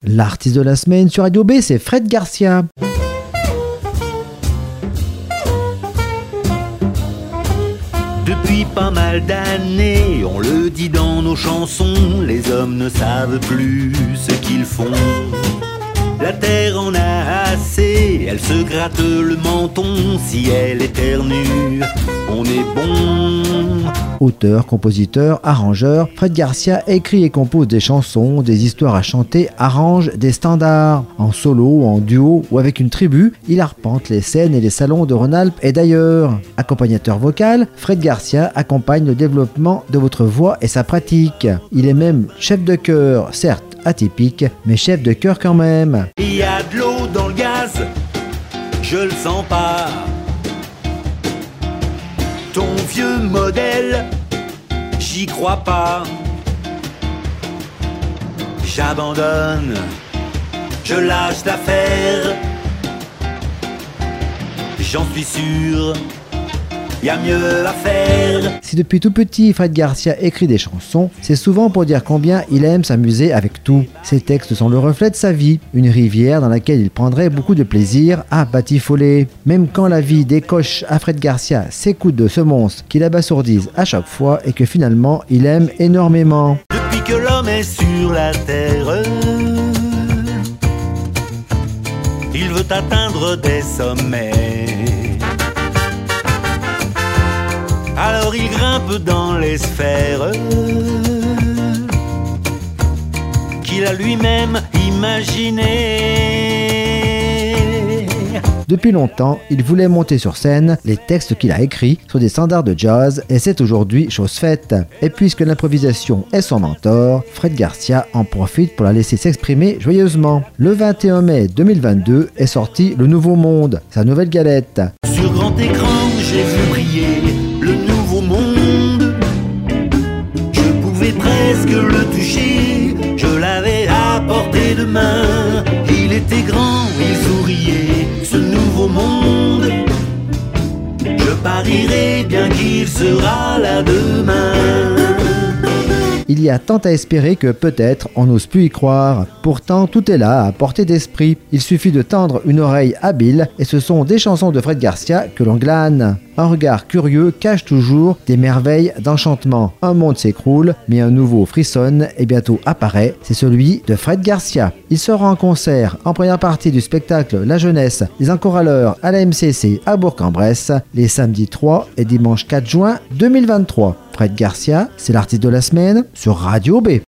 L'artiste de la semaine sur Radio B, c'est Fred Garcia. Depuis pas mal d'années, on le dit dans nos chansons, les hommes ne savent plus ce qu'ils font. La terre en a assez, elle se gratte le menton, si elle éternue, on est bon. Auteur, compositeur, arrangeur, Fred Garcia écrit et compose des chansons, des histoires à chanter, arrange des standards. En solo, en duo ou avec une tribu, il arpente les scènes et les salons de Rhône-Alpes et d'ailleurs. Accompagnateur vocal, Fred Garcia accompagne le développement de votre voix et sa pratique. Il est même chef de chœur, certes atypique, mais chef de chœur quand même. Il y a de l'eau dans le gaz, je le sens pas. Ton vieux modèle, j'y crois pas. J'abandonne, je lâche l'affaire. J'en suis sûr, y a mieux à faire. Si depuis tout petit Fred Garcia écrit des chansons, c'est souvent pour dire combien il aime s'amuser avec tout. Ses textes sont le reflet de sa vie, une rivière dans laquelle il prendrait beaucoup de plaisir à batifoler. Même quand la vie décoche à Fred Garcia ses coups de semonce qui l'abasourdisent à chaque fois et que finalement il aime énormément. Depuis que l'homme est sur la terre, il veut atteindre des sommets. Alors il grimpe dans les sphères qu'il a lui-même imaginées. Depuis longtemps, il voulait monter sur scène. Les textes qu'il a écrits sont des standards de jazz et c'est aujourd'hui chose faite. Et puisque l'improvisation est son mentor, Fred Garcia en profite pour la laisser s'exprimer joyeusement. Le 21 mai 2022 est sorti Le Nouveau Monde, sa nouvelle galette. Sur grand écran, j'ai vu briller le nouveau monde. Je pouvais presque le toucher, je l'avais à portée de main. Il était grand, il souriait, ce nouveau monde. Je parierais bien qu'il sera là demain. Il y a tant à espérer que peut-être on n'ose plus y croire. Pourtant, tout est là à portée d'esprit. Il suffit de tendre une oreille habile et ce sont des chansons de Fred Garcia que l'on glane. Un regard curieux cache toujours des merveilles d'enchantement. Un monde s'écroule, mais un nouveau frissonne et bientôt apparaît. C'est celui de Fred Garcia. Il sera en concert en première partie du spectacle La Jeunesse, les Enchoraleurs à la MCC à Bourg-en-Bresse, les samedis 3 et dimanche 4 juin 2023. Fred Garcia, c'est l'artiste de la semaine sur Radio B.